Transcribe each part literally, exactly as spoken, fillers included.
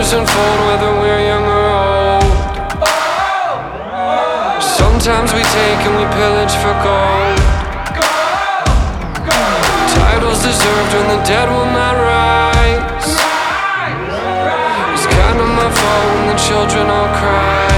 Dreams unfold whether we're young or old. Sometimes we take and we pillage for gold. Titles deserved when the dead will not rise. It's kind of my fault when the children all cry.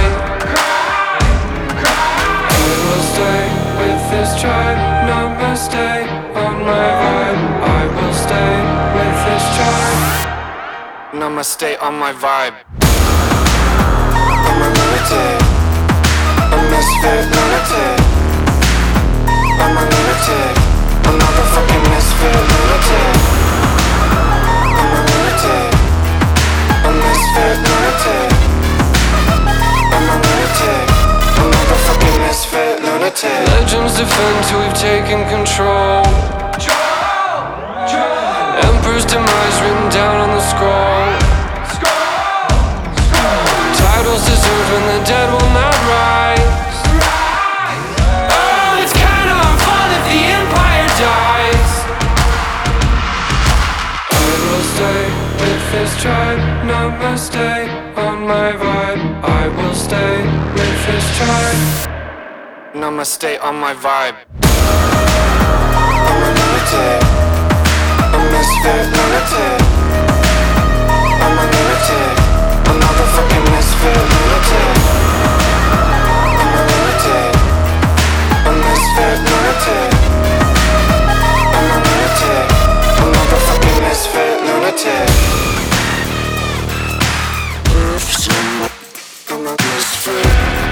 I will stay with this tribe, not mistake on my vibe. I will stay with this tribe. Namaste on my vibe. I'm a lunatic, a misfit lunatic. I'm a lunatic, a motherfucking misfit lunatic. I'm a lunatic, a misfit lunatic. I'm a lunatic, a motherfucking misfit lunatic. Legends defend till we've taken control. Emperor's demise written down on the scroll. Titles deserved when the dead will not rise. Oh, it's kind of our fault if the empire dies. I will stay with this tribe, not mistake on my vibe. I will stay with this tribe. Namaste on my vibe. I'm a lunatic, a misfit lunatic. I'm a lunatic, a motherfucking misfit lunatic. I'm a lunatic, a misfit lunatic. I'm a lunatic, a motherfucking misfit lunatic. I'm a misfit.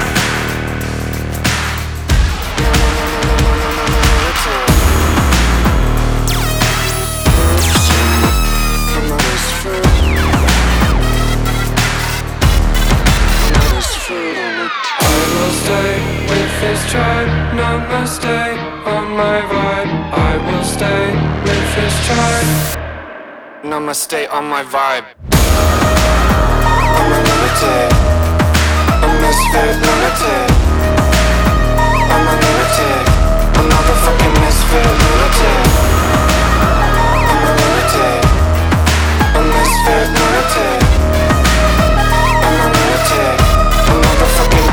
This tribe, not mistake on my vibe. I will stay with this tribe. Namaste on my vibe. I'm a lunatic, a misfit lunatic. I'm a lunatic, a motherfucking misfit lunatic. I'm a lunatic, a misfit lunatic. I'm a lunatic, a motherfucking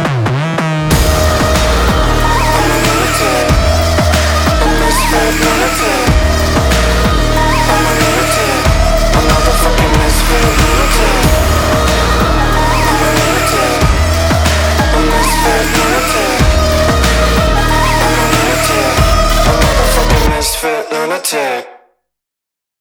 misfit lunatic. I'm a lunatic, a motherfucking misfit lunatic. I'm a lunatic, a misfit lunatic. I'm a lunatic, a motherfucking misfit lunatic.